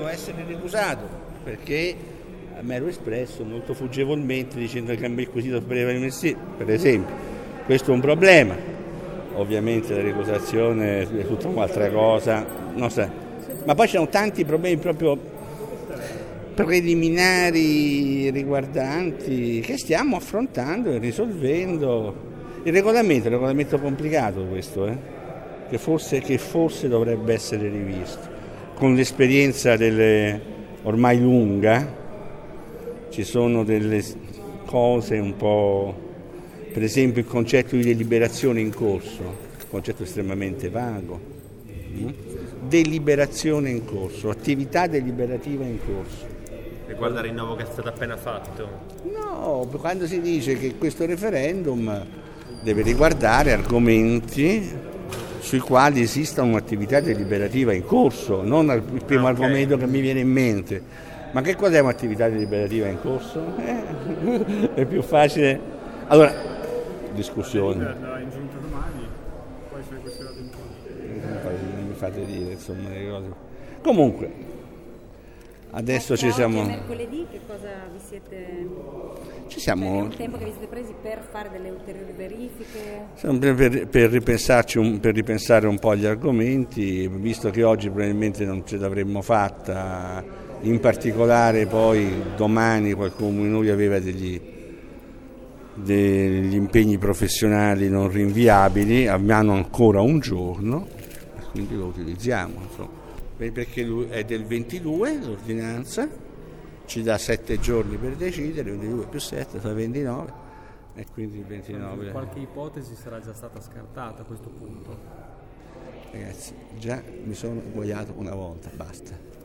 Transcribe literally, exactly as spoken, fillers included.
Può essere ricusato perché mi ero espresso molto fuggevolmente dicendo che il quesito superiore all'università, per esempio. Questo è un problema. Ovviamente la ricusazione è tutta un'altra cosa, non so. Ma poi ci sono tanti problemi proprio preliminari riguardanti che stiamo affrontando e risolvendo. Il regolamento è un regolamento complicato questo, eh? che, forse, che forse dovrebbe essere rivisto. Con l'esperienza delle, ormai lunga, ci sono delle cose un po', per esempio il concetto di deliberazione in corso, un concetto estremamente vago, mm? deliberazione in corso, attività deliberativa in corso. Riguarda il rinnovo che è stato appena fatto? No, quando si dice che questo referendum deve riguardare argomenti sui quali esista un'attività deliberativa in corso, non il primo ah, okay. argomento che mi viene in mente. Ma che cos'è un'attività deliberativa in corso? Eh, è più facile. Allora, discussione. In giunta domani, poi se questione in corso. Non mi fate dire, insomma, le cose. Comunque, adesso ci siamo. Mercoledì che cosa vi siete... Ci siamo... Cioè, il tempo che vi siete presi per fare delle ulteriori verifiche? Sempre per, per, ripensarci un, per ripensare un po' agli argomenti, visto che oggi probabilmente non ce l'avremmo fatta, in particolare poi domani qualcuno di noi aveva degli, degli impegni professionali non rinviabili, abbiamo ancora un giorno, quindi lo utilizziamo, insomma. Perché è del ventidue l'ordinanza, ci dà sette giorni per decidere, ventidue più sette fa ventinove e quindi il ventinove. Qualche ipotesi sarà già stata scartata a questo punto? Ragazzi, già mi sono ingoiato una volta, basta.